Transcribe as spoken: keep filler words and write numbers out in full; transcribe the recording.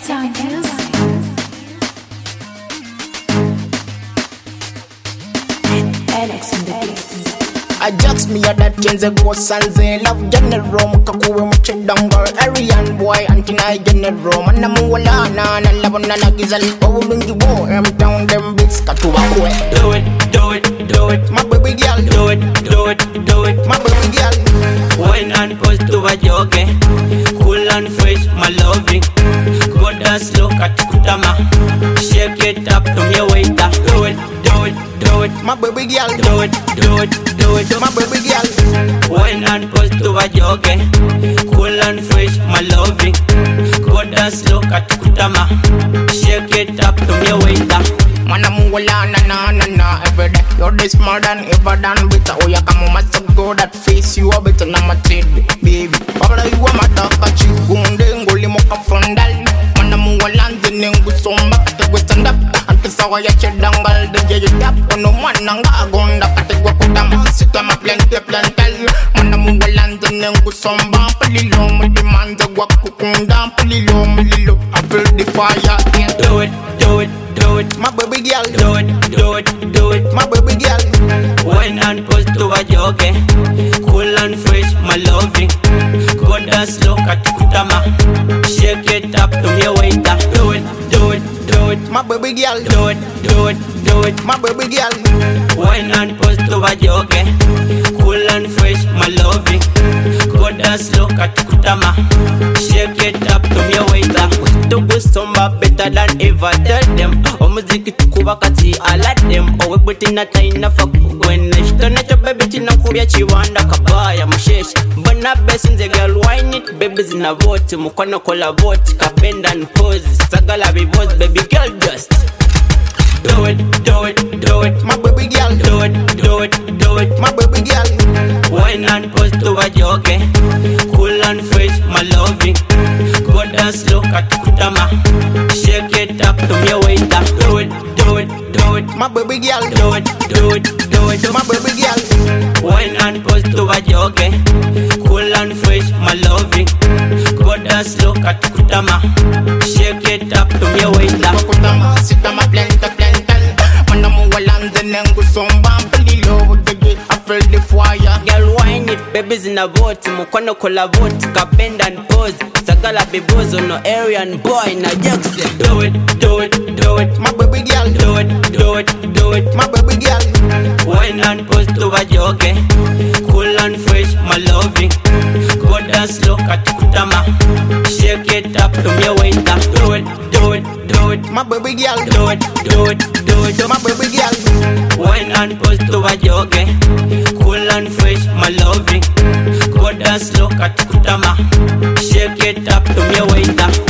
X-Town Music. Alex on the beats. Ajax me a that change the ghost and they love general Makakuwe muche dongle Arian boy anti-night general Mana muwala na na labo na nagizal Owo mingi wo em down them beats katuwa kwe Do it, do it, do it, My baby girl do it, do it, do it. My baby girl Wine and pose to a joke. Cool and fresh, my loving. Go down slow, cut kutama. Shake it up to me waiter. Do it, do it, do it. My baby girl Do it, do it, do it. My baby girl Wine and pose to a joke. Cool and fresh, my loving. Go down slow, cut kutama. Shake it up to me waiter. Mana muwala na na na na every day You're this more than ever done with Oh ya kamo masa go that face you a better na matid baby Babala you a madaka chigunde ngoli moka fondal Mana muwala nzine ngusomba kategwe stand up Antisawa ya chedangal de je you tap Ono mwana nga agonda kategwe kutama Sita ma plente plantel Mana muwala nzine ngusomba Palilo mdimanza wakukunda Palilo mlilo I feel the fire yeah. Do it, do it, do it. My baby girl Do it, do it, do it. My baby girl Wine and pose to a joke. Cool and fresh, my loving. Go down slow, cut kutama. Shake it up to me waiter. Do it, do it, do it. My baby girl Do it, do it, do it. My baby girl Wine and pose to a joke. Cool and fresh, my loving. Go down slow, cut kutama. Shake it up to me waiter. To go somba better than ever. Tell them, oh muziki tukuba kati ala them. Oh we buti na taina faku when nishto na baby tina kubya chiwanda kabaya mushesh. Bana best the girl wine it baby zina vote mukono kola vote kapenda and pose sagala be boss baby girl just do it, do it, do it. My baby girl Do it, do it, do it. My baby girl Wine and pose to a joke. Cool and fresh, my loving. Go down slow, cut kutama. Shake it up to me waiter. Do it, do it, do it. My baby girl Do it, do it, do it. My baby girl Wine and pose to a joke. Cool and fresh, my loving. Go down slow, cut kutama. Shake it up to me waiter. Kutama sita ma plente plantel Mana muwala nzine ngusomba Palilo udege I feel the fire Girl wine it, babies in a vote. Mukono kola vote, kapenda and pose. Sagala be bozo no Aryan boy na Jackson. Do it, do it, do it. My baby girl Do it, do it, do it. My baby girl Wine and pose to a joke. Cool and fresh, my loving. Go down slow, cut kutama. Shake it up to me waiter. Do it, do it, do it. My baby girl Do it, do it, do it. My baby girl Wine and pose to a joke. Cool and fresh, my loving. Go down slow, cut kutama. Shake it up to me waiter.